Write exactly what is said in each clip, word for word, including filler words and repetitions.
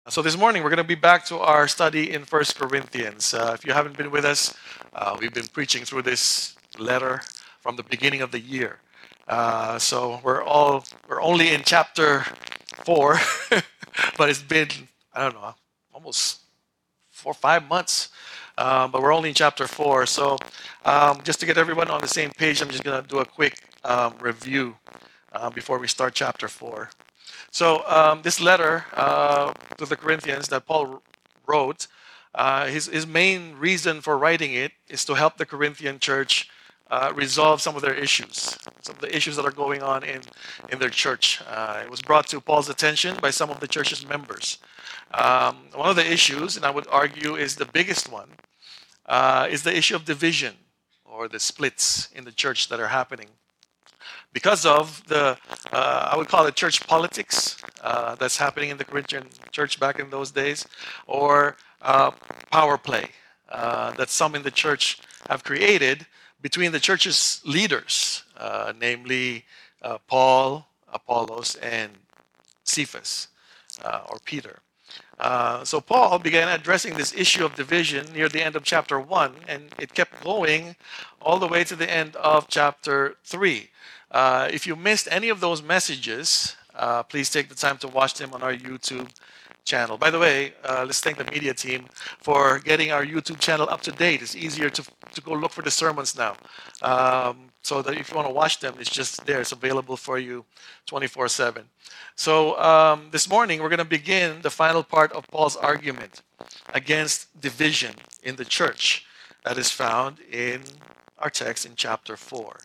So this morning we're going to be back to our study in First Corinthians. Uh, if you haven't been with us, uh, we've been preaching through this letter from the beginning of the year. Uh, so we're all we're only in chapter four, but it's been I don't know almost four five months. Um, but we're only in chapter four. So um, just to get everyone on the same page, I'm just going to do a quick um, review uh, before we start chapter four. So um, this letter uh, to the Corinthians that Paul wrote, uh, his, his main reason for writing it is to help the Corinthian church uh, resolve some of their issues, some of the issues that are going on in, in their church. Uh, it was brought to Paul's attention by some of the church's members. Um, one of the issues, and I would argue is the biggest one, uh, is the issue of division or the splits in the church that are happening. Because of the, uh, I would call it church politics uh, that's happening in the Corinthian church back in those days, or uh, power play uh, that some in the church have created between the church's leaders, uh, namely uh, Paul, Apollos, and Cephas, uh, or Peter. Uh, so Paul began addressing this issue of division near the end of chapter one, and it kept going all the way to the end of chapter three. Uh, if you missed any of those messages, uh, please take the time to watch them on our YouTube channel. By the way, uh, let's thank the media team for getting our YouTube channel up to date. It's easier to, to go look for the sermons now. Um, so that if you want to watch them, it's just there. It's available for you twenty-four seven. So um, this morning, we're going to begin the final part of Paul's argument against division in the church that is found in our text in chapter four.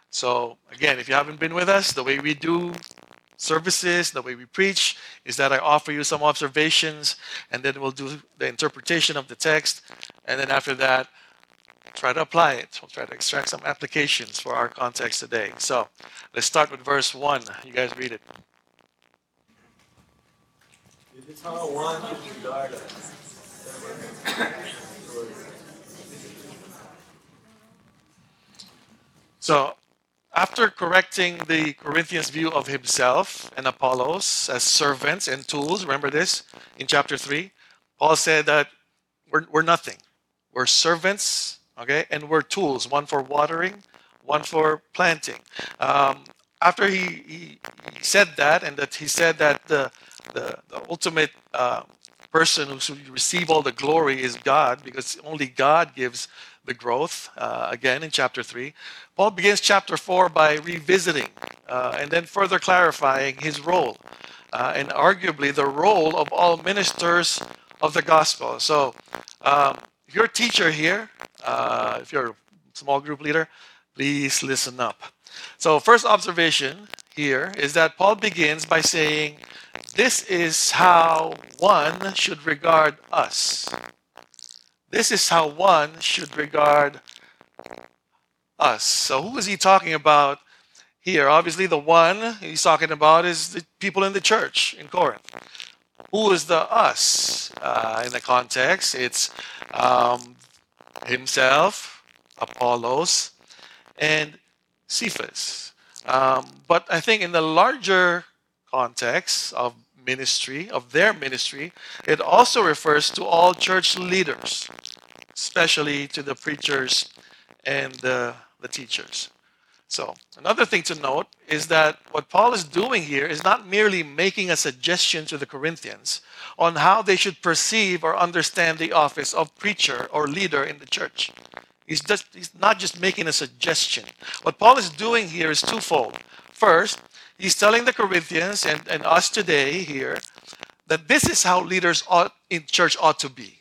So again, if you haven't been with us, the way we do services, the way we preach, is that I offer you some observations, and then we'll do the interpretation of the text, and then after that, try to apply it. We'll try to extract some applications for our context today. So let's start with verse one. You guys read it. This is how one should regard us. So after correcting the Corinthians' view of himself and Apollos as servants and tools, remember this in chapter three, Paul said that we're, we're nothing. We're servants, okay, and we're tools, one for watering, one for planting. Um, after he, he, he said that, and that he said that the, the, the ultimate uh, person who should receive all the glory is God, because only God gives the growth, uh, again in chapter three. Paul begins chapter four by revisiting uh, and then further clarifying his role, uh, and arguably the role of all ministers of the gospel. So um, if you're a teacher here, uh, if you're a small group leader, please listen up. So first observation here is that Paul begins by saying, this is how one should regard us. This is how one should regard us. So who is he talking about here? Obviously the one he's talking about is the people in the church in Corinth. Who is the us? Uh, in the context, it's um, himself, Apollos, and Cephas. Um, but I think in the larger context of ministry, of their ministry, it also refers to all church leaders, especially to the preachers and the, the teachers. So another thing to note is that what Paul is doing here is not merely making a suggestion to the Corinthians on how they should perceive or understand the office of preacher or leader in the church. He's just he's not just making a suggestion. What Paul is doing here is twofold. First, he's telling the Corinthians and, and us today here that this is how leaders ought, in church ought to be.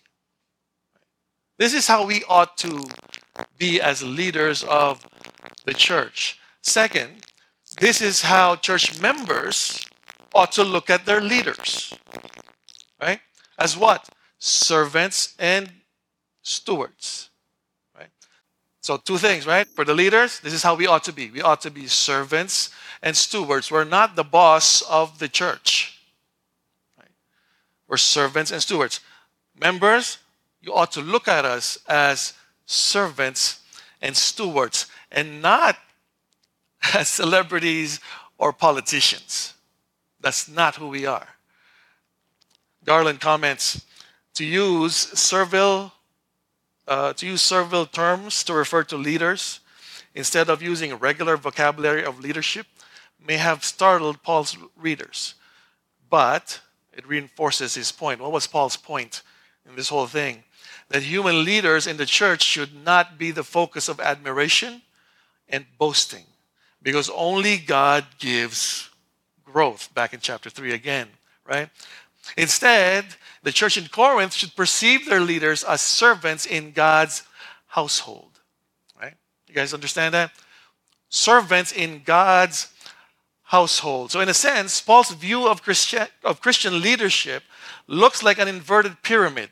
This is how we ought to be as leaders of the church. Second, this is how church members ought to look at their leaders. Right? As what? Servants and stewards. Right? So two things, right? For the leaders, this is how we ought to be. We ought to be servants and stewards. We're not the boss of the church. Right? We're servants and stewards. Members, you ought to look at us as servants and stewards and not as celebrities or politicians. That's not who we are. Garland comments, to use servile, uh, to use servile terms to refer to leaders instead of using a regular vocabulary of leadership may have startled Paul's readers. But it reinforces his point. What was Paul's point in this whole thing? That human leaders in the church should not be the focus of admiration and boasting, because only God gives growth, back in chapter three again, right? Instead, the church in Corinth should perceive their leaders as servants in God's household, right? You guys understand that? Servants in God's household. So in a sense, Paul's view of Christian, of Christian leadership looks like an inverted pyramid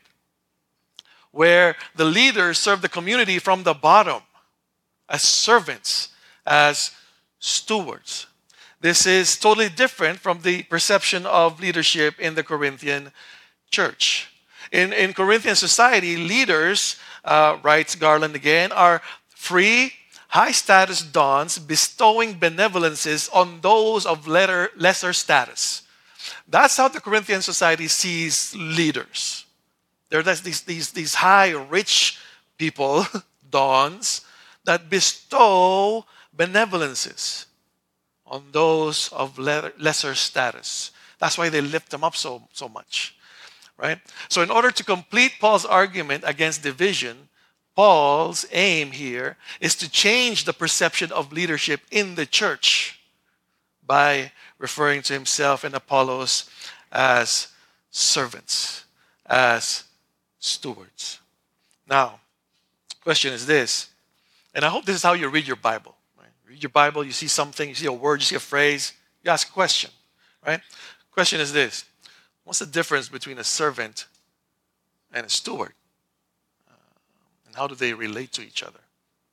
where the leaders serve the community from the bottom as servants, as stewards. This is totally different from the perception of leadership in the Corinthian church. In, in Corinthian society, leaders, uh, writes Garland again, are free, high-status dons bestowing benevolences on those of letter, lesser status. That's how the Corinthian society sees leaders. There are these, these, these high, rich people, dons, that bestow benevolences on those of lesser status. That's why they lift them up so, so much, right? So in order to complete Paul's argument against division, Paul's aim here is to change the perception of leadership in the church by referring to himself and Apollos as servants, as stewards. Now, question is this, and I hope this is how you read your Bible. Right? Read your Bible, you see something, you see a word, you see a phrase, you ask a question, right? Question is this, what's the difference between a servant and a steward? Uh, and how do they relate to each other?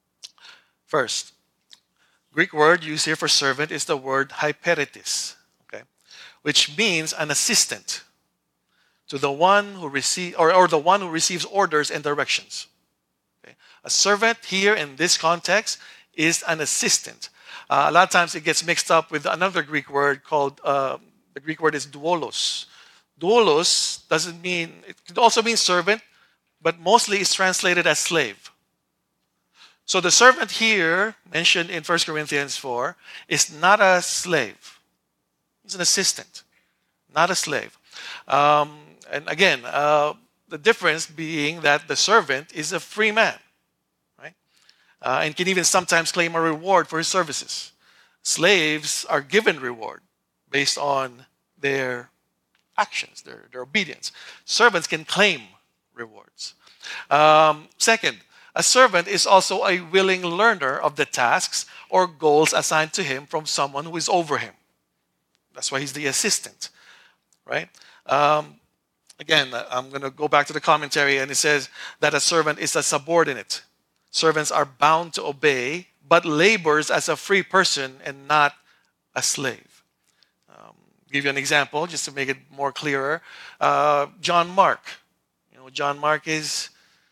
First, Greek word used here for servant is the word hyperetes, okay, which means an assistant to the one who receive or, or the one who receives orders and directions. Okay? A servant here in this context is an assistant. Uh, a lot of times it gets mixed up with another Greek word called, uh, the Greek word is doulos. Doulos doesn't mean, it could also mean servant, but mostly it's translated as slave. So the servant here, mentioned in First Corinthians four, is not a slave. He's an assistant, not a slave. Um, and again, uh, the difference being that the servant is a free man, right? Uh, and can even sometimes claim a reward for his services. Slaves are given reward based on their actions, their, their obedience. Servants can claim rewards. Um, second, a servant is also a willing learner of the tasks or goals assigned to him from someone who is over him. That's why he's the assistant, right? Um, again, I'm going to go back to the commentary, and it says that a servant is a subordinate. Servants are bound to obey, but labors as a free person and not a slave. Um, give you an example, just to make it more clearer. Uh, John Mark. You know, John Mark is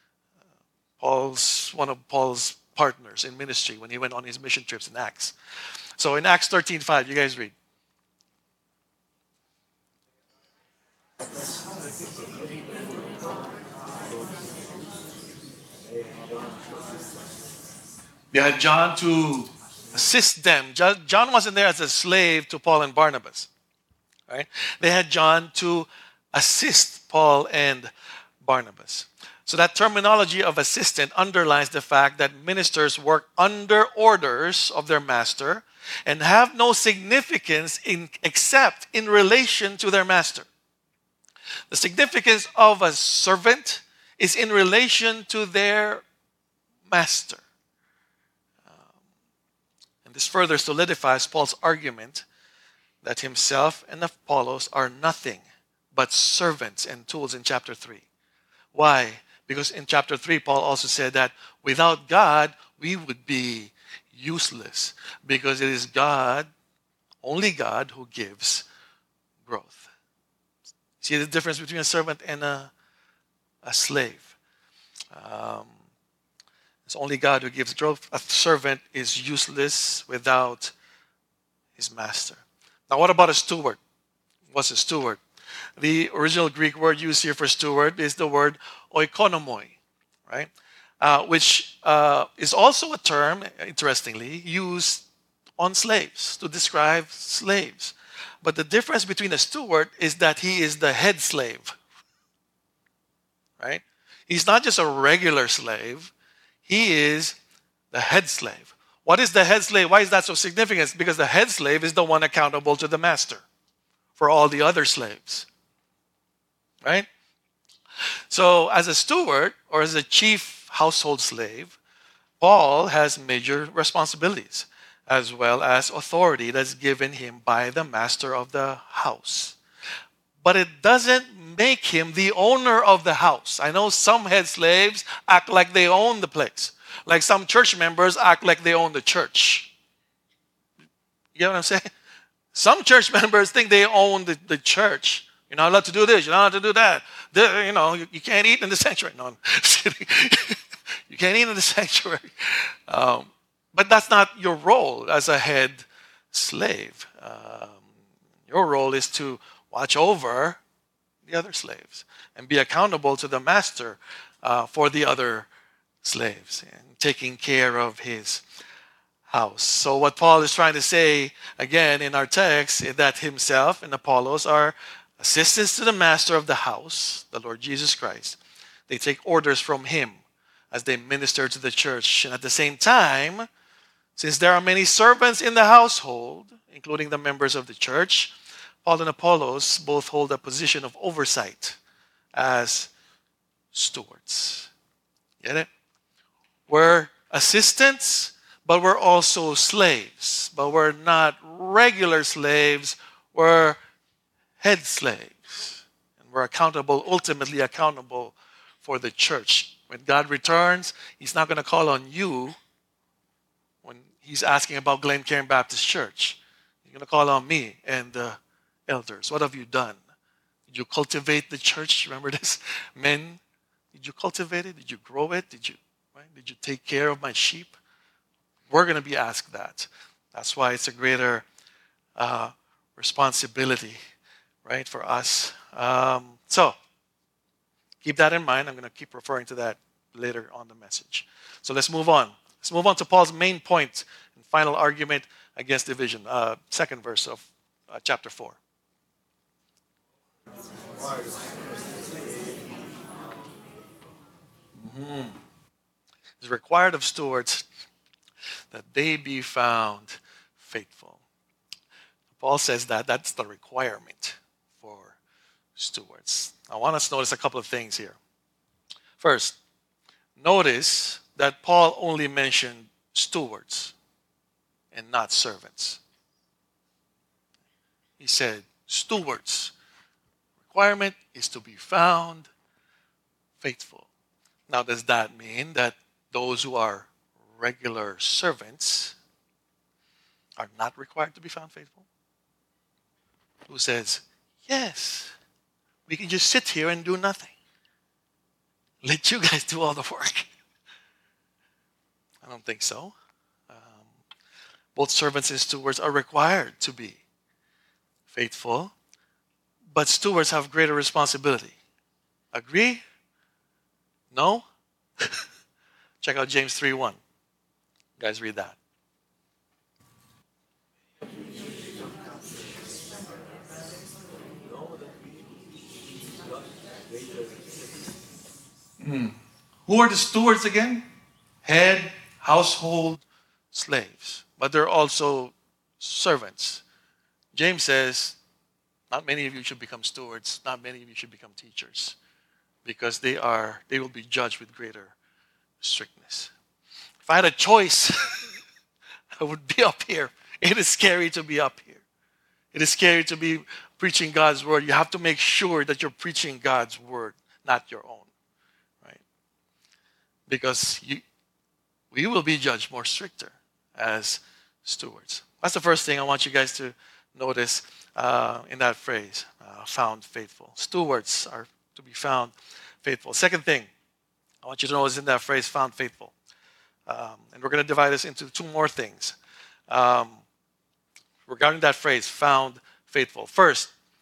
Paul's one of Paul's partners in ministry when he went on his mission trips in Acts. So in Acts thirteen five, you guys read. They had John to assist them. John wasn't there as a slave to Paul and Barnabas, right? They had John to assist Paul and Barnabas. So that terminology of assistant underlines the fact that ministers work under orders of their master and have no significance in, except in relation to their master. The significance of a servant is in relation to their master. Um, and this further solidifies Paul's argument that himself and Apollos are nothing but servants and tools in chapter three. Why? Because in chapter three, Paul also said that without God, we would be useless. Because it is God, only God, who gives growth. See the difference between a servant and a, a slave. Um, it's only God who gives growth. A servant is useless without his master. Now, what about a steward? What's a steward? The original Greek word used here for steward is the word oikonomoi, right? Uh, which uh, is also a term, interestingly, used on slaves to describe slaves. But the difference between a steward is that he is the head slave, right? He's not just a regular slave, he is the head slave. What is the head slave? Why is that so significant? Because the head slave is the one accountable to the master for all the other slaves, right? So, as a steward or as a chief household slave, Paul has major responsibilities as well as authority that's given him by the master of the house. But it doesn't make him the owner of the house. I know some head slaves act like they own the place, like some church members act like they own the church. You get what I'm saying? Some church members think they own the, the church. You're not allowed to do this. You're not allowed to do that. The, you know, you, you can't eat in the sanctuary. No, I'm kidding. You can't eat in the sanctuary. Um, but that's not your role as a head slave. Um, your role is to watch over the other slaves and be accountable to the master uh, for the other slaves and taking care of his house. So what Paul is trying to say again in our text is that himself and Apollos are assistants to the master of the house, the Lord Jesus Christ. They take orders from him as they minister to the church. And at the same time, since there are many servants in the household, including the members of the church, Paul and Apollos both hold a position of oversight as stewards. Get it? We're assistants, but we're also slaves. But we're not regular slaves. We're head slaves. And we're accountable, ultimately accountable for the church. When God returns, he's not going to call on you when he's asking about Glen Cairn Baptist Church. He's going to call on me and the elders. What have you done? Did you cultivate the church? Remember this? Men, did you cultivate it? Did you grow it? Did you, right? Did you take care of my sheep? We're going to be asked that. That's why it's a greater uh, responsibility, right, for us. Um, so, keep that in mind. I'm going to keep referring to that later on the message. So let's move on. Let's move on to Paul's main point and final argument against division. Uh, second verse of uh, chapter four. Mm-hmm. It's required of stewards that they be found faithful. Paul says that that's the requirement for stewards. I want us to notice a couple of things here. First, notice that Paul only mentioned stewards and not servants. He said stewards. Requirement is to be found faithful. Now, does that mean that those who are regular servants are not required to be found faithful? Who says, yes, we can just sit here and do nothing. Let you guys do all the work. I don't think so. Um, both servants and stewards are required to be faithful, but stewards have greater responsibility. Agree? No? Check out James three one. You guys read that. Hmm. Who are the stewards again? Head, household, slaves. But they're also servants. James says, not many of you should become stewards. Not many of you should become teachers. Because they are, they will be judged with greater strictness. If I had a choice, I would be up here. It is scary to be up here. It is scary to be preaching God's word. You have to make sure that you're preaching God's word, not your own. Right? Because you, we will be judged more stricter as stewards. That's the first thing I want you guys to notice uh, in that phrase, uh, found faithful. Stewards are to be found faithful. Second thing I want you to notice in that phrase, found faithful. Um, and we're going to divide this into two more things. Um, regarding that phrase, found faithful. First,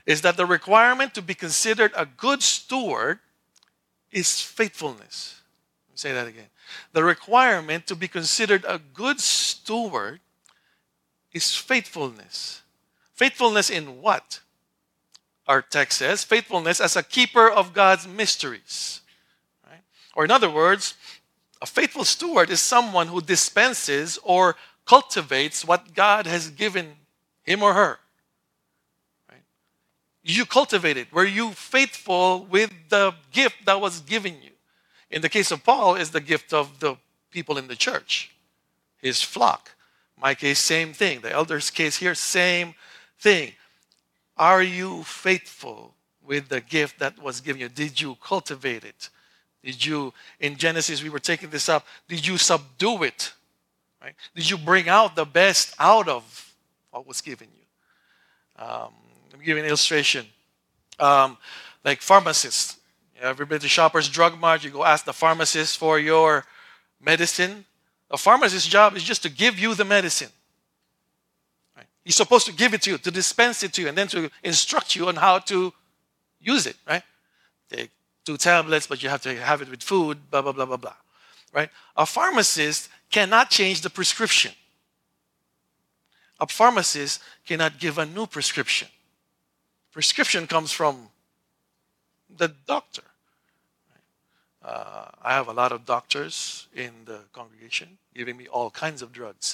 is that the requirement to be considered a good steward is faithfulness. Let me say that again. The requirement to be considered a good steward is faithfulness. Faithfulness in what? Our text says, faithfulness as a keeper of God's mysteries. Right? Or in other words, a faithful steward is someone who dispenses or cultivates what God has given him or her. Right? You cultivate it. Were you faithful with the gift that was given you? In the case of Paul, is the gift of the people in the church, his flock. My case, same thing. The elder's case here, same thing. Are you faithful with the gift that was given you? Did you cultivate it? Did you, in Genesis, we were taking this up, did you subdue it? Right? Did you bring out the best out of what was given you? Um, let me give you an illustration. Um, like pharmacists. You ever been to Shoppers Drug Mart? You go ask the pharmacist for your medicine. The pharmacist's job is just to give you the medicine. Right? He's supposed to give it to you, to dispense it to you, and then to instruct you on how to use it. Right? Take two tablets, but you have to have it with food, blah, blah, blah, blah, blah. Right? A pharmacist cannot change the prescription. A pharmacist cannot give a new prescription. Prescription comes from the doctor. Uh, I have a lot of doctors in the congregation giving me all kinds of drugs.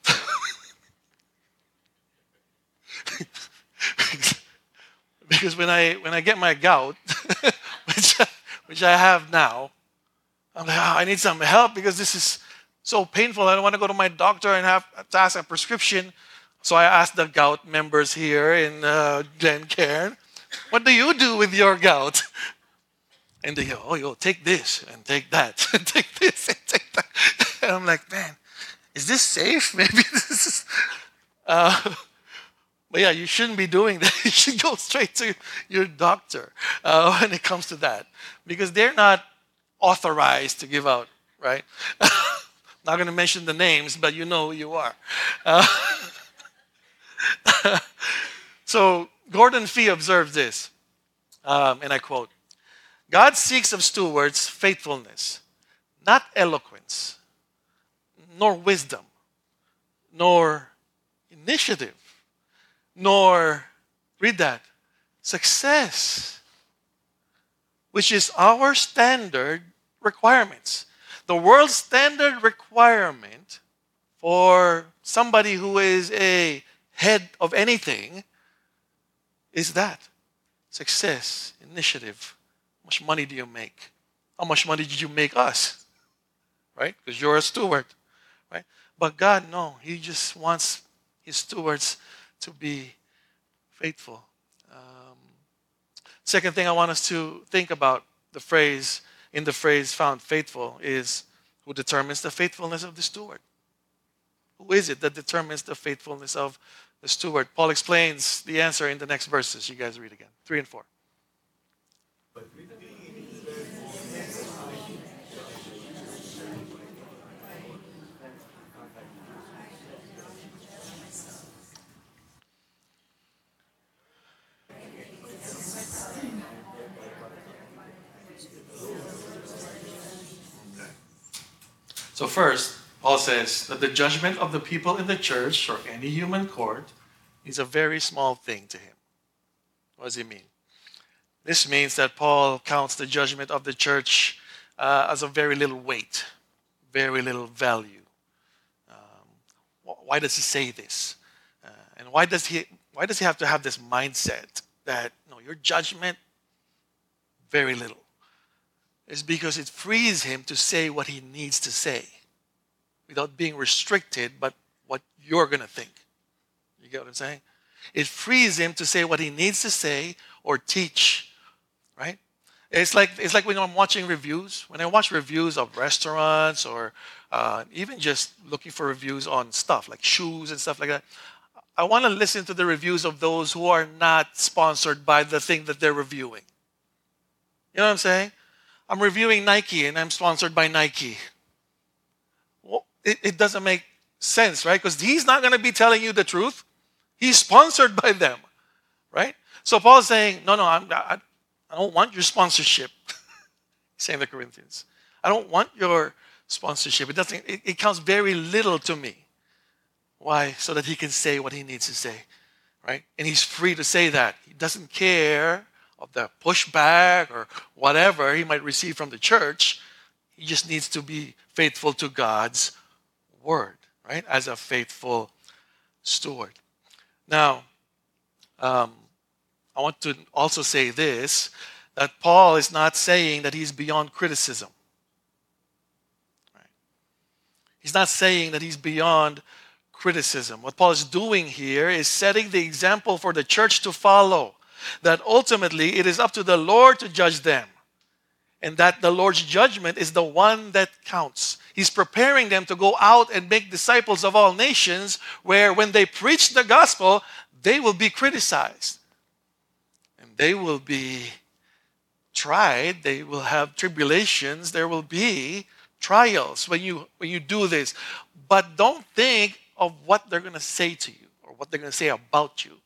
Because when I when I get my gout, which, I, which I have now, I'm like, oh, I need some help because this is so painful. I don't want to go to my doctor and have to ask a prescription. So I asked the gout members here in uh, Glencairn, what do you do with your gout? And they go, oh, yo, take this and take that and take this and take that. And I'm like, man, is this safe? Maybe this is... Uh, but yeah, you shouldn't be doing that. You should go straight to your doctor uh, when it comes to that. Because they're not authorized to give out, right? Not going to mention the names, but you know who you are. Uh, so Gordon Fee observes this, um, and I quote, God seeks of stewards faithfulness, not eloquence, nor wisdom, nor initiative, nor, read that, success, which is our standard requirements. The world's standard requirement for somebody who is a head of anything is that, success, initiative. How much money do you make? How much money did you make us? Right? Because you're a steward. Right? But God, no. He just wants his stewards to be faithful. Um, second thing I want us to think about the phrase, in the phrase found faithful, is who determines the faithfulness of the steward? Who is it that determines the faithfulness of the steward? Paul explains the answer in the next verses. You guys read again. Three and four. But we believe So first, Paul says that the judgment of the people in the church or any human court is a very small thing to him. What does he mean? This means that Paul counts the judgment of the church uh, as of very little weight, very little value. Um, why does he say this? Uh, and why does he why does he have to have this mindset that, no, your judgment, very little? It's because it frees him to say what he needs to say without being restricted by what you're going to think. You get what I'm saying? It frees him to say what he needs to say or teach, right? It's like it's like when I'm watching reviews. When I watch reviews of restaurants or uh, even just looking for reviews on stuff like shoes and stuff like that, I want to listen to the reviews of those who are not sponsored by the thing that they're reviewing. You know what I'm saying? I'm reviewing Nike and I'm sponsored by Nike. Well, it, it doesn't make sense, right? Because he's not going to be telling you the truth. He's sponsored by them, right? So Paul's saying, no, no, I'm, I, I don't want your sponsorship. Saying the Corinthians, I don't want your sponsorship. It doesn't. It, it counts very little to me. Why? So that he can say what he needs to say, right? And he's free to say that. He doesn't care of the pushback or whatever he might receive from the church. He just needs to be faithful to God's word, right? As a faithful steward. Now, um, I want to also say this, that Paul is not saying that he's beyond criticism. Right? He's not saying that he's beyond criticism. What Paul is doing here is setting the example for the church to follow, that ultimately it is up to the Lord to judge them, and that the Lord's judgment is the one that counts. He's preparing them to go out and make disciples of all nations, where when they preach the gospel, they will be criticized. And they will be tried. They will have tribulations. There will be trials when you when you do this. But don't think of what they're going to say to you or what they're going to say about you.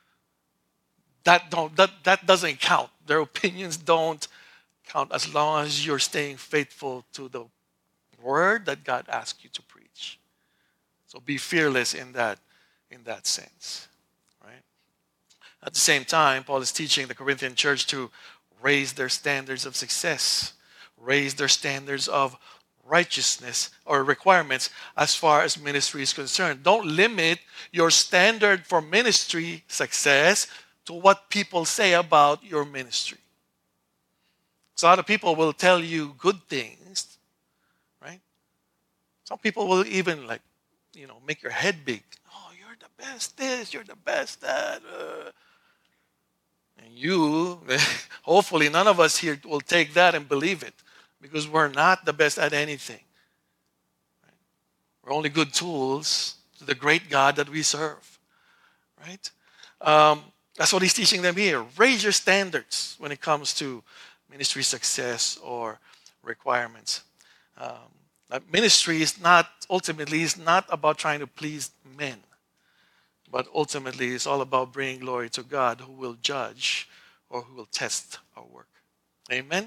That don't that, that doesn't count. Their opinions don't count as long as you're staying faithful to the word that God asked you to preach. So be fearless in that in that sense, right? At the same time, Paul is teaching the Corinthian church to raise their standards of success, raise their standards of righteousness or requirements as far as ministry is concerned. Don't limit your standard for ministry success to what people say about your ministry. So a lot of people will tell you good things, right? Some people will even like, you know, make your head big. Oh, you're the best this, you're the best that. Uh. And you, hopefully none of us here will take that and believe it, because we're not the best at anything. Right? We're only good tools to the great God that we serve. Right? Um, that's what he's teaching them here. Raise your standards when it comes to ministry success or requirements. Um, ministry is not, ultimately, is not about trying to please men. But ultimately, it's all about bringing glory to God, who will judge or who will test our work. Amen?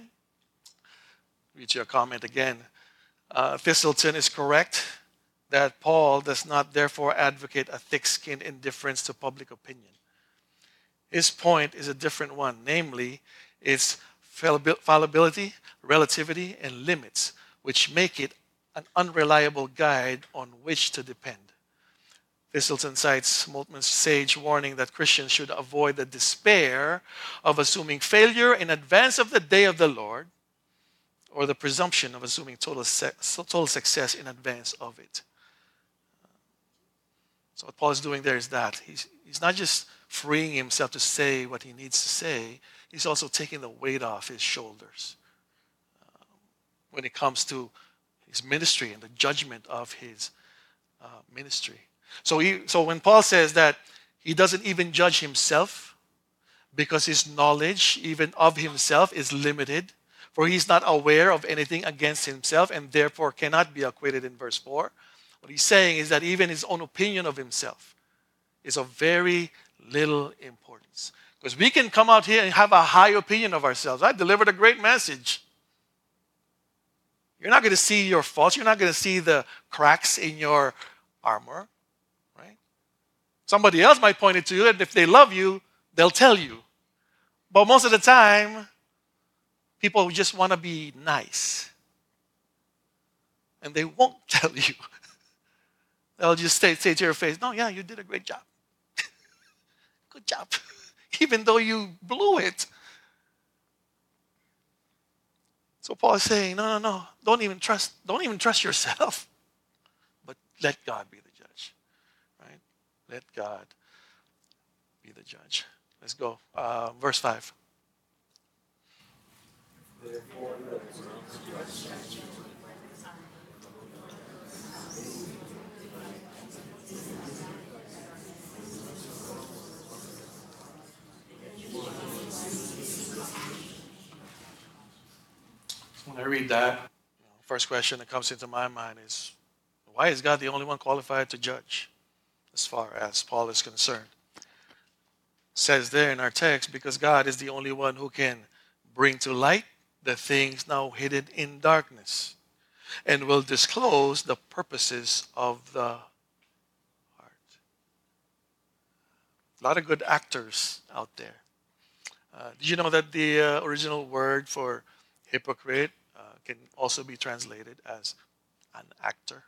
Read your comment again. Uh, Thistleton is correct that Paul does not therefore advocate a thick-skinned indifference to public opinion. His point is a different one, namely, its fallibility, relativity, and limits, which make it an unreliable guide on which to depend. Thistleton cites Moltmann's sage warning that Christians should avoid the despair of assuming failure in advance of the day of the Lord, or the presumption of assuming total, se- total success in advance of it. So what Paul is doing there is that. He's, he's not just freeing himself to say what he needs to say, he's also taking the weight off his shoulders uh, when it comes to his ministry and the judgment of his uh, ministry. So, he, so when Paul says that he doesn't even judge himself because his knowledge even of himself is limited, for he's not aware of anything against himself and therefore cannot be acquitted in verse four. What he's saying is that even his own opinion of himself is of very little importance. Because we can come out here and have a high opinion of ourselves. I delivered a great message. You're not going to see your faults. You're not going to see the cracks in your armor. Somebody else might point it to you, and if they love you, they'll tell you. But most of the time, people just want to be nice. And they won't tell you. They'll just say, say to your face, no, yeah, you did a great job. Good job. Even though you blew it. So Paul is saying, no, no, no, don't even trust, don't even trust yourself. But let God be the judge. Right? Let God be the judge. Let's go. Uh, verse five. Therefore, let us not judge. When I read that, you know, first question that comes into my mind is, why is God the only one qualified to judge as far as Paul is concerned? says there in our text, because God is the only one who can bring to light the things now hidden in darkness and will disclose the purposes of the heart. A lot of good actors out there. Uh, did you know that the uh, original word for hypocrite uh, can also be translated as an actor?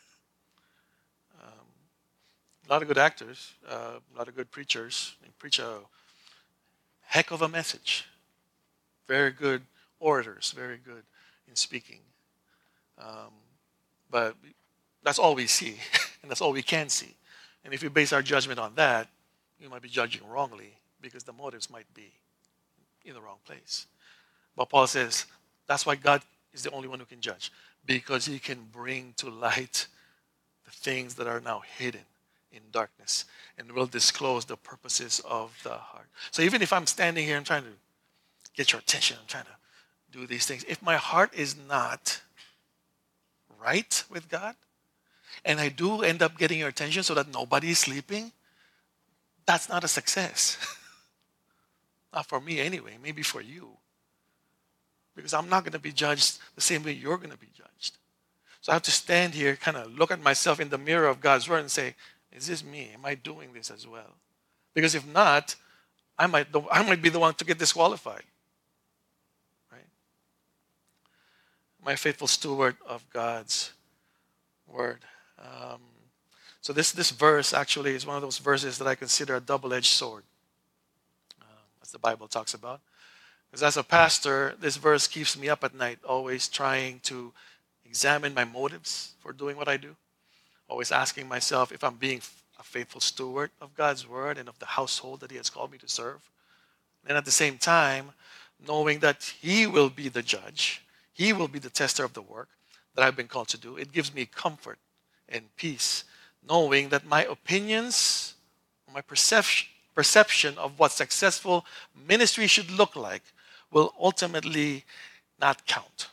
Um, a lot of good actors, uh, a lot of good preachers, they preach a heck of a message. Very good orators, very good in speaking. Um, but that's all we see, and that's all we can see. And if we base our judgment on that, we might be judging wrongly because the motives might be in the wrong place. But Paul says that's why God is the only one who can judge, because he can bring to light the things that are now hidden in darkness and will disclose the purposes of the heart. So even if I'm standing here and trying to get your attention, I'm trying to do these things, if my heart is not right with God, and I do end up getting your attention so that nobody is sleeping, that's not a success. Not for me anyway, maybe for you. Because I'm not going to be judged the same way you're going to be judged. So I have to stand here, kind of look at myself in the mirror of God's word and say, is this me? Am I doing this as well? Because if not, I might, I might be the one to get disqualified. Right? Am I a faithful steward of God's word? Um, so this, this verse actually is one of those verses that I consider a double-edged sword, um, as the Bible talks about. Because as a pastor, this verse keeps me up at night, always trying to examine my motives for doing what I do. Always asking myself if I'm being a faithful steward of God's word and of the household that he has called me to serve. And at the same time, knowing that he will be the judge, he will be the tester of the work that I've been called to do. It gives me comfort and peace, knowing that my opinions, my perception, perception of what successful ministry should look like will ultimately not count.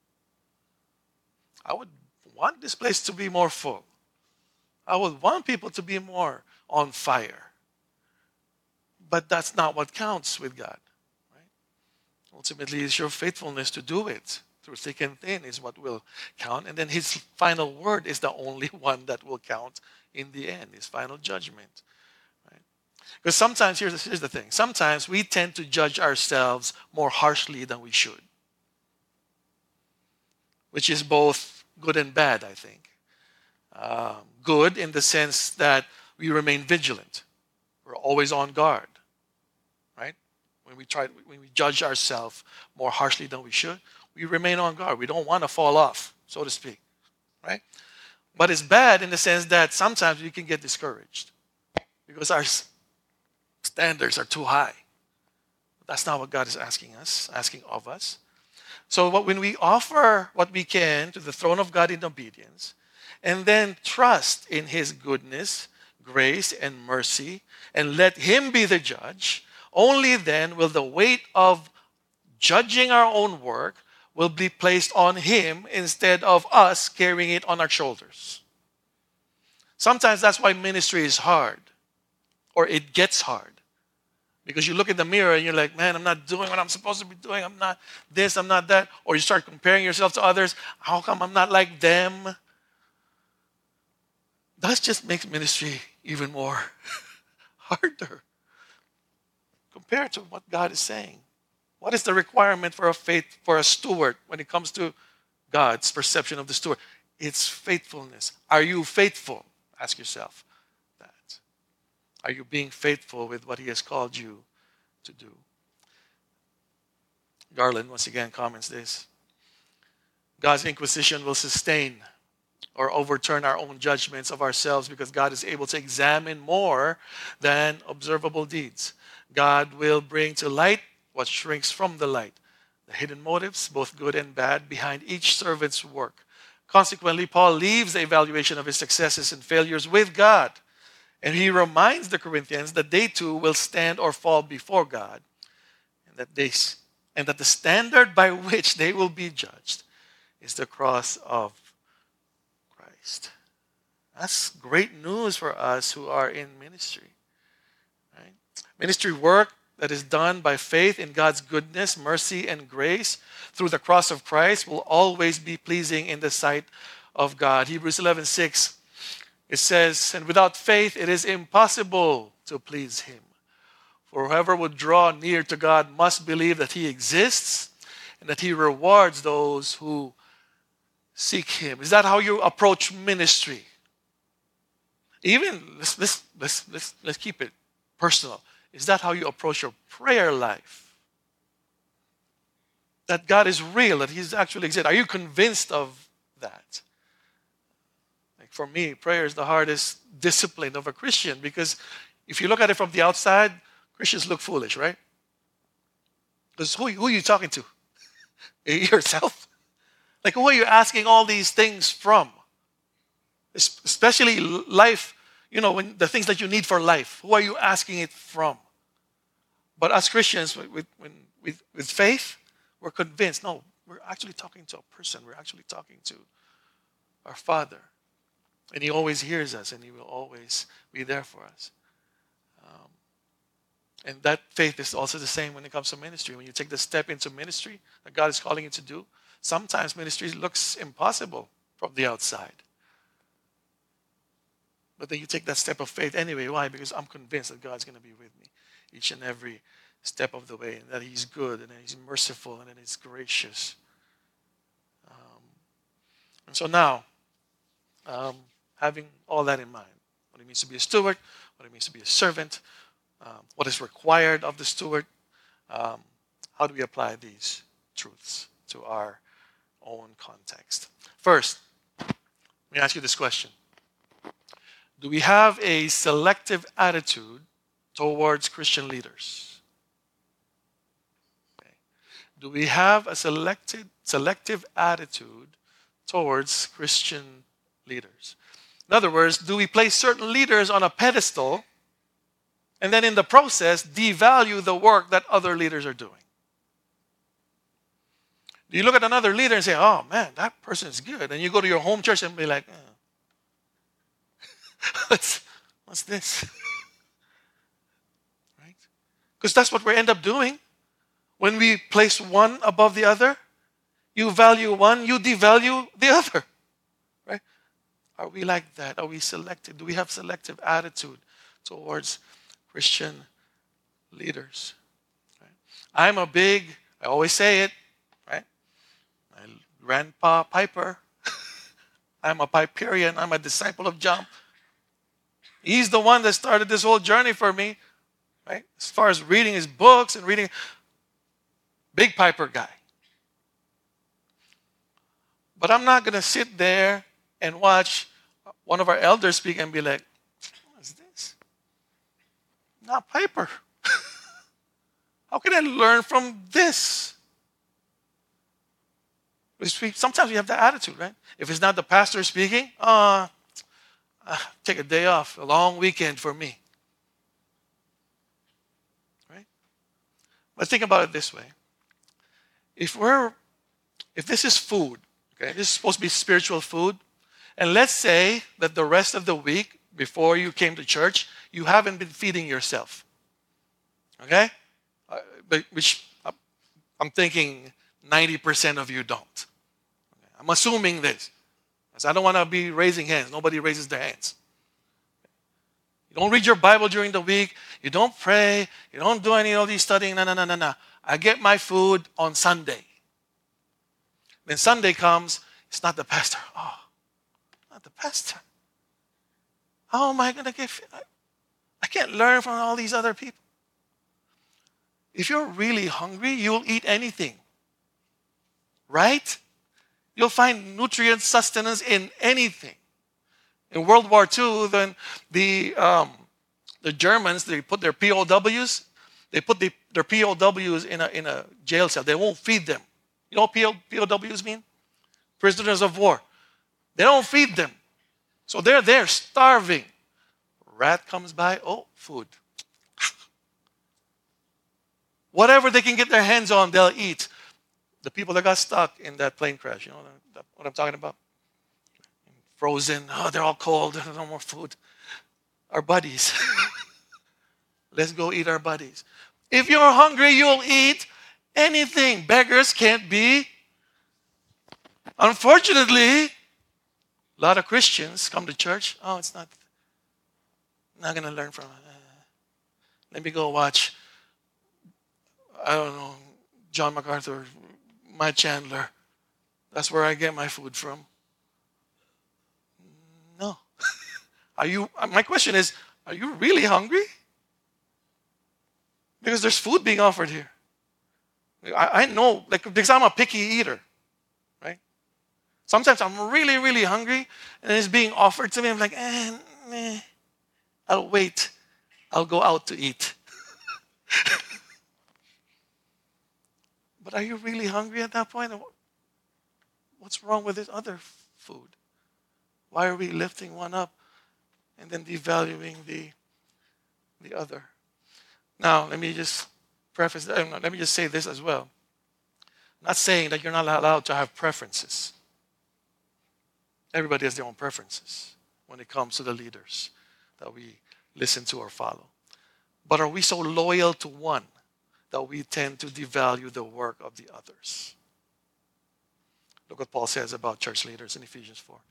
I would want this place to be more full. I would want people to be more on fire. But that's not what counts with God. Right? Ultimately, it's your faithfulness to do it through thick and thin is what will count. And then his final word is the only one that will count in the end, his final judgment. Right? Because sometimes, here's, here's the thing, sometimes we tend to judge ourselves more harshly than we should. Which is both good and bad, I think. Um, good in the sense that we remain vigilant. We're always on guard. Right? When we try, when we judge ourselves more harshly than we should, we remain on guard. We don't want to fall off, so to speak. Right? But it's bad in the sense that sometimes we can get discouraged because our standards are too high. That's not what God is asking us, asking of us. So what, when we offer what we can to the throne of God in obedience, and then trust in his goodness, grace, and mercy, and let him be the judge, only then will the weight of judging our own work will be placed on him instead of us carrying it on our shoulders. Sometimes that's why ministry is hard, or it gets hard. Because you look in the mirror and you're like, man, I'm not doing what I'm supposed to be doing. I'm not this, I'm not that. Or you start comparing yourself to others. How come I'm not like them? That just makes ministry even more harder compared to what God is saying. What is the requirement for a faith for a steward when it comes to God's perception of the steward? It's faithfulness. Are you faithful? Ask yourself that. Are you being faithful with what he has called you to do? Garland once again comments this. God's inquisition will sustain or overturn our own judgments of ourselves because God is able to examine more than observable deeds. God will bring to light what shrinks from the light, the hidden motives, both good and bad, behind each servant's work. Consequently, Paul leaves the evaluation of his successes and failures with God. And he reminds the Corinthians that they too will stand or fall before God, and that they and that the standard by which they will be judged is the cross of Christ. That's great news for us who are in ministry. Right? Ministry work that is done by faith in God's goodness, mercy, and grace through the cross of Christ will always be pleasing in the sight of God. Hebrews eleven six, it says, and without faith it is impossible to please him. For whoever would draw near to God must believe that he exists and that he rewards those who seek him. Is that how you approach ministry? Even, let's, let's, let's, let's, let's keep it personal. Is that how you approach your prayer life? That God is real, that he's actually exists. Are you convinced of that? Like for me, prayer is the hardest discipline of a Christian, because if you look at it from the outside, Christians look foolish, right? Because who, who are you talking to? Yourself? Like, who are you asking all these things from? Especially life, you know, when the things that you need for life. Who are you asking it from? But as Christians, with, with, with, with faith, we're convinced, no, we're actually talking to a person. We're actually talking to our Father. And he always hears us, and he will always be there for us. Um, and that faith is also the same when it comes to ministry. When you take the step into ministry that God is calling you to do, sometimes ministry looks impossible from the outside. But then you take that step of faith anyway. Why? Because I'm convinced that God's going to be with me each and every step of the way, and that he's good, and that he's merciful, and that he's gracious. Um, and so now, um, having all that in mind, what it means to be a steward, what it means to be a servant, um, what is required of the steward, um, how do we apply these truths to our own context? First, let me ask you this question. Do we have a selective attitude towards Christian leaders? Okay. Do we have a selected, selective attitude towards Christian leaders? In other words, do we place certain leaders on a pedestal and then in the process devalue the work that other leaders are doing? Do you look at another leader and say, oh man, that person is good, and you go to your home church and be like, oh. What's, what's this? Right? Because that's what we end up doing. When we place one above the other, you value one, you devalue the other. Right? Are we like that? Are we selective? Do we have selective attitude towards Christian leaders? Right? I'm a big, I always say it, right? My grandpa Piper. I'm a Piperian. I'm a disciple of John. He's the one that started this whole journey for me, right? As far as reading his books and reading, big Piper guy. But I'm not going to sit there and watch one of our elders speak and be like, what is this? Not Piper. How can I learn from this? Sometimes we have that attitude, right? If it's not the pastor speaking, uh, Uh, take a day off, a long weekend for me. Right? But think about it this way. If we're, if this is food, okay, this is supposed to be spiritual food, and let's say that the rest of the week before you came to church, you haven't been feeding yourself. Okay? Uh, but which uh, I'm thinking ninety percent of you don't. Okay? I'm assuming this. I don't want to be raising hands. Nobody raises their hands. You don't read your Bible during the week. You don't pray. You don't do any of these studying. No, no, no, no, no. I get my food on Sunday. Then Sunday comes. It's not the pastor. Oh, not the pastor. How am I going to get fed? I can't learn from all these other people. If you're really hungry, you'll eat anything. Right? You'll find nutrient sustenance in anything. In World War Two, then the um, the Germans, they put their P O Ws, they put the, their P O Ws in a in a jail cell. They won't feed them. You know what P O Ws mean? Prisoners of war. They don't feed them. So they're there starving. Rat comes by, oh, food. Whatever they can get their hands on, they'll eat. The people that got stuck in that plane crash, you know what I'm talking about? Frozen, oh, they're all cold, no more food. Our buddies. Let's go eat our buddies. If you're hungry, you'll eat anything. Beggars can't be. Unfortunately, a lot of Christians come to church. Oh, it's not, not going to learn from it. Let me go watch, I don't know, John MacArthur, my Chandler. That's where I get my food from. No. Are you? My question is, are you really hungry? Because there's food being offered here. I, I know, like, because I'm a picky eater, right? Sometimes I'm really, really hungry, and it's being offered to me. I'm like, eh, meh. I'll wait. I'll go out to eat. But are you really hungry at that point? What's wrong with this other food? Why are we lifting one up and then devaluing the, the other? Now, let me just preface that. Let me just say this as well. I'm not saying that you're not allowed to have preferences. Everybody has their own preferences when it comes to the leaders that we listen to or follow. But are we so loyal to one that we tend to devalue the work of the others? Look what Paul says about church leaders in Ephesians four.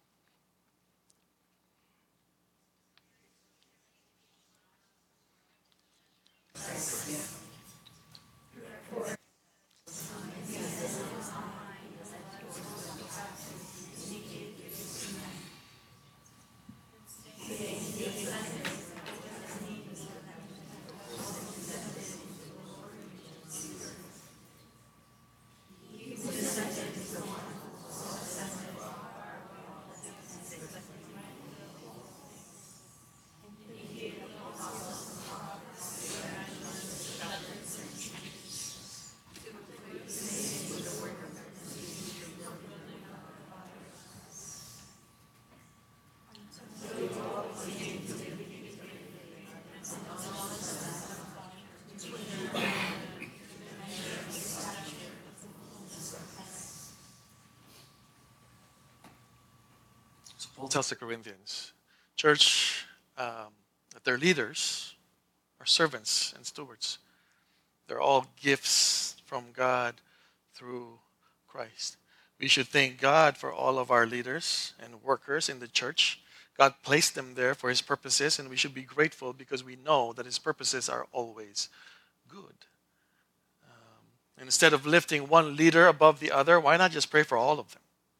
So Paul tells the Corinthians, church, um, that their leaders are servants and stewards. They're all gifts from God through Christ. We should thank God for all of our leaders and workers in the church. God placed them there for His purposes, and we should be grateful because we know that His purposes are always good. Um, and instead of lifting one leader above the other, why not just pray for all of them?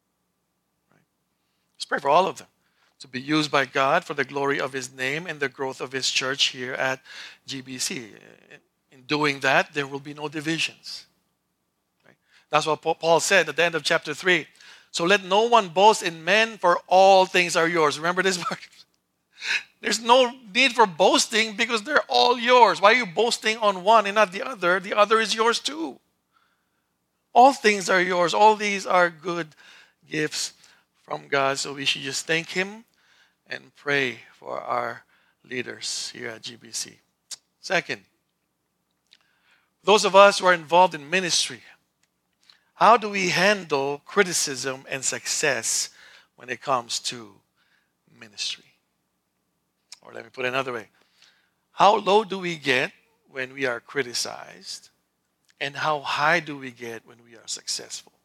Let's pray for all of them to be used by God for the glory of His name and the growth of His church here at G B C. In doing that, there will be no divisions. Right? That's what Paul said at the end of chapter three. So let no one boast in men, for all things are yours. Remember this part? There's no need for boasting because they're all yours. Why are you boasting on one and not the other? The other is yours too. All things are yours. All these are good gifts from God, so we should just thank Him and pray for our leaders here at G B C. Second, those of us who are involved in ministry, how do we handle criticism and success when it comes to ministry? Or let me put it another way. How low do we get when we are criticized? And how high do we get when we are successful?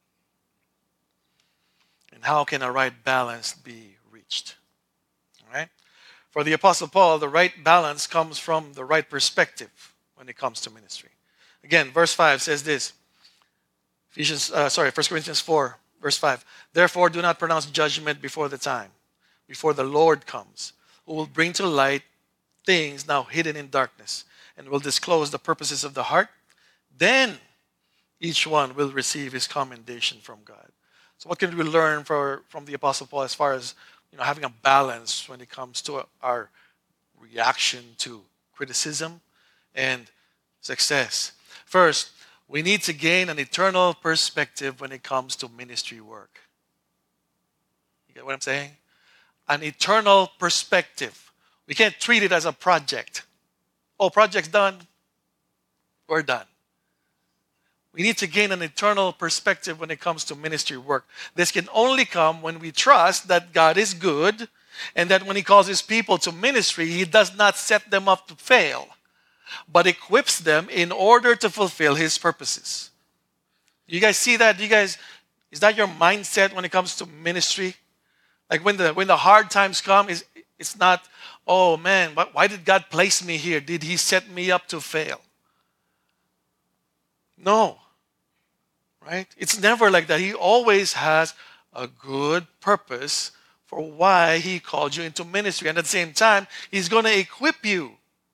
And how can a right balance be reached? All right? For the Apostle Paul, the right balance comes from the right perspective when it comes to ministry. Again, verse five says this. Ephesians, uh, sorry, First Corinthians four, verse five. Therefore, do not pronounce judgment before the time, before the Lord comes, who will bring to light things now hidden in darkness, and will disclose the purposes of the heart. Then each one will receive his commendation from God. So what can we learn for, from the Apostle Paul as far as, you know, having a balance when it comes to our reaction to criticism and success? First, we need to gain an eternal perspective when it comes to ministry work. You get what I'm saying? An eternal perspective. We can't treat it as a project. Oh, project's done. We're done. We need to gain an eternal perspective when it comes to ministry work. This can only come when we trust that God is good And that when he calls his people to ministry, he does not set them up to fail, but equips them in order to fulfill his purposes. You guys see that? You guys, is that your mindset when it comes to ministry? Like when the when the hard times come, it's, it's not, oh man, but why did God place me here? Did he set me up to fail? No. Right? It's never like that. He always has a good purpose for why he called you into ministry. And at the same time, he's going to equip you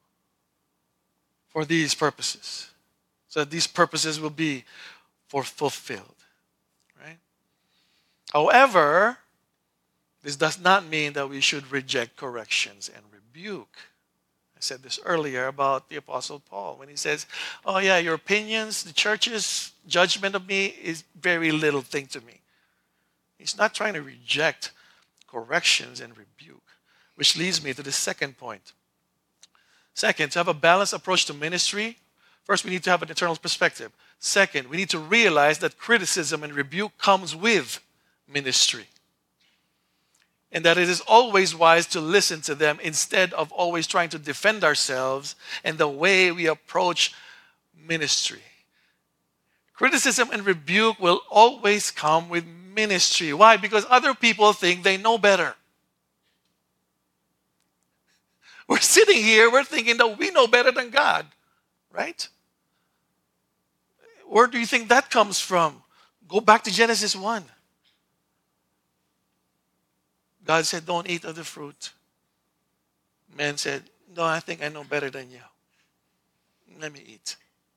for these purposes. So that these purposes will be for fulfilled. Right? However, this does not mean that we should reject corrections and rebuke. I said this earlier about the Apostle Paul when he says, oh yeah, your opinions, the church's judgment of me is very little thing to me. He's not trying to reject corrections and rebuke, which leads me to the second point. Second, to have a balanced approach to ministry, first we need to have an eternal perspective. Second, we need to realize that criticism and rebuke comes with ministry. And that it is always wise to listen to them instead of always trying to defend ourselves and the way we approach ministry. Criticism and rebuke will always come with ministry. Why? Because other people think they know better. We're sitting here, we're thinking that we know better than God, right? Where do you think that comes from? Go back to Genesis one. God said, don't eat of the fruit. Man said, no, I think I know better than you. Let me eat.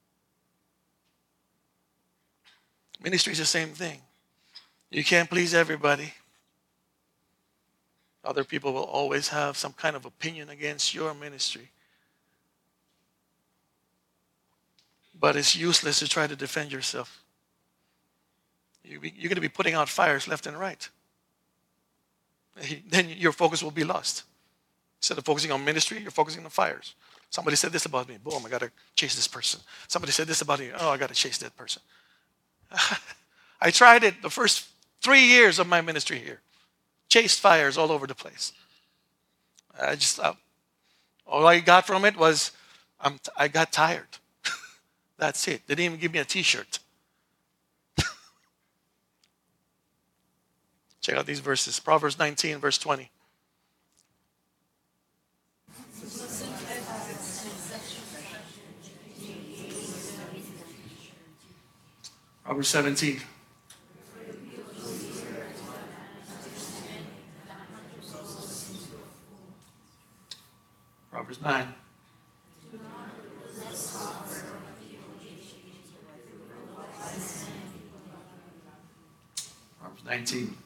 Ministry is the same thing. You can't please everybody. Other people will always have some kind of opinion against your ministry. But it's useless to try to defend yourself. You're going to be putting out fires left and right. Then your focus will be lost. Instead of focusing on ministry, you're focusing on fires. Somebody said this about me. Boom, I got to chase this person. Somebody said this about me. Oh, I got to chase that person. I tried it the first three years of my ministry here. Chased fires all over the place. I just, uh, all I got from it was, I'm, I got tired. That's it. They didn't even give me a t-shirt. Check out these verses. Proverbs nineteen, verse twenty. Proverbs seventeen. Proverbs nine. Proverbs nineteen.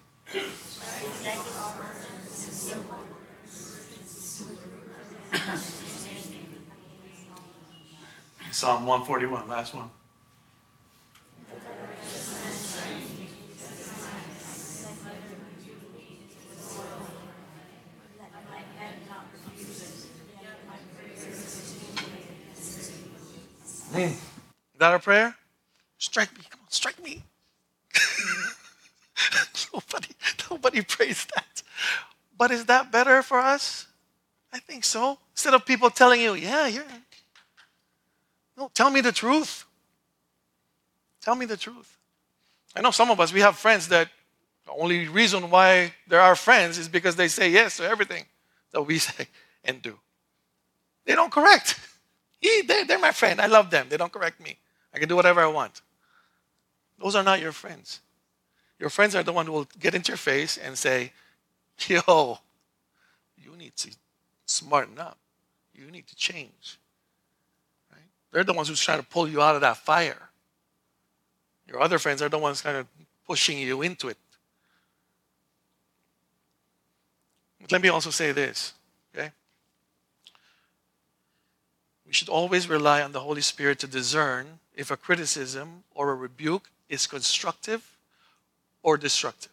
Psalm one forty-one, last one. Mm. Is that our prayer? Strike me, come on, strike me. nobody, nobody prays that. But is that better for us? I think so. Instead of people telling you, yeah, you're... No, tell me the truth. Tell me the truth. I know some of us, we have friends that the only reason why they're our friends is because they say yes to everything that we say and do. They don't correct. They're, they're my friend. I love them. They don't correct me. I can do whatever I want. Those are not your friends. Your friends are the one who will get into your face and say, yo, you need to smarten up. You need to change. Right? They're the ones who's trying to pull you out of that fire. Your other friends are the ones kind of pushing you into it. But let me also say this, okay? We should always rely on the Holy Spirit to discern if a criticism or a rebuke is constructive or destructive.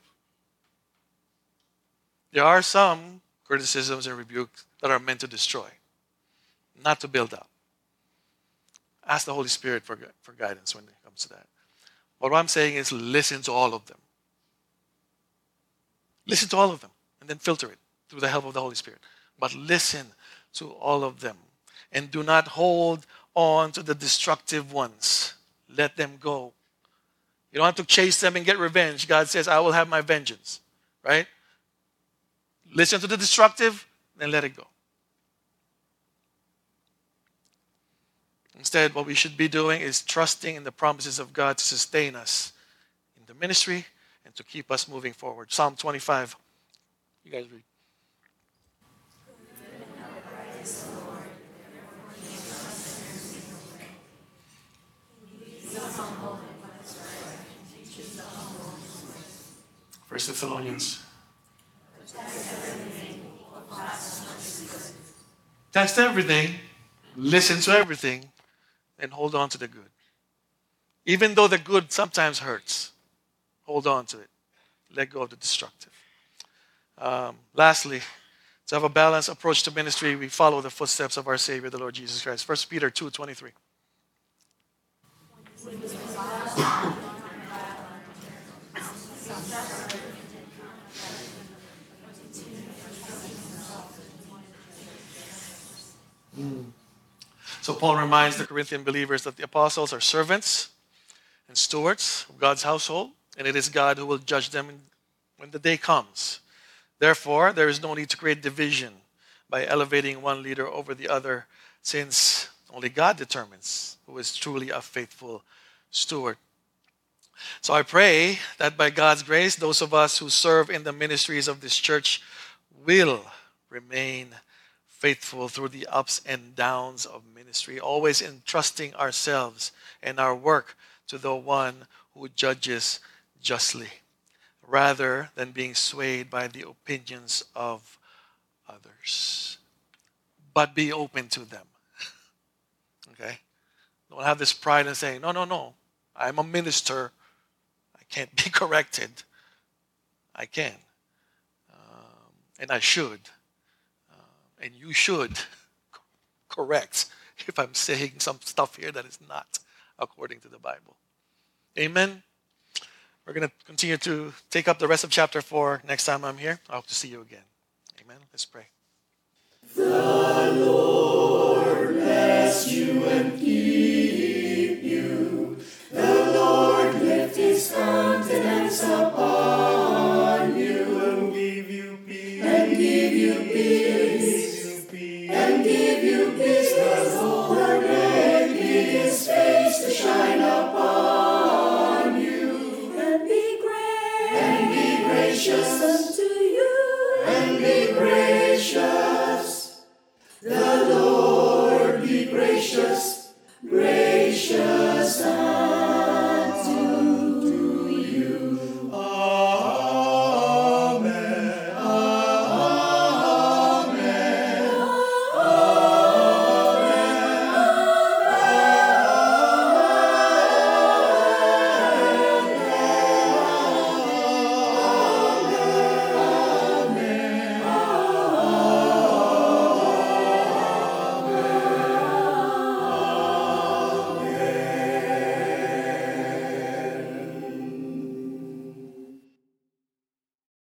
There are some criticisms and rebukes that are meant to destroy, not to build up. Ask the Holy Spirit for, for guidance when it comes to that. But what I'm saying is listen to all of them. Listen to all of them and then filter it. through the help of the Holy Spirit. But listen to all of them. And do not hold on to the destructive ones. Let them go. You don't have to chase them and get revenge. God says, I will have my vengeance. Right? Listen to the destructive, then let it go. Instead, what we should be doing is trusting in the promises of God to sustain us in the ministry and to keep us moving forward. Psalm twenty-five. You guys read. First Thessalonians. Test everything, listen to everything, and hold on to the good. Even though the good sometimes hurts, hold on to it. Let go of the destructive. Um, lastly, to have a balanced approach to ministry, we follow the footsteps of our Savior, the Lord Jesus Christ. First Peter two twenty-three. Mm. So Paul reminds the Corinthian believers that the apostles are servants and stewards of God's household, and it is God who will judge them when the day comes. Therefore, there is no need to create division by elevating one leader over the other, since only God determines who is truly a faithful steward. So I pray that by God's grace, those of us who serve in the ministries of this church will remain faithful through the ups and downs of ministry, always entrusting ourselves and our work to the one who judges justly, rather than being swayed by the opinions of others. But be open to them. Okay? Don't have this pride in saying, no, no, no, I'm a minister. I can't be corrected. I can. Um, and I should. Uh, and you should correct if I'm saying some stuff here that is not according to the Bible. Amen? We're going to continue to take up the rest of chapter four next time I'm here. I hope to see you again. Amen. Let's pray. The Lord bless you and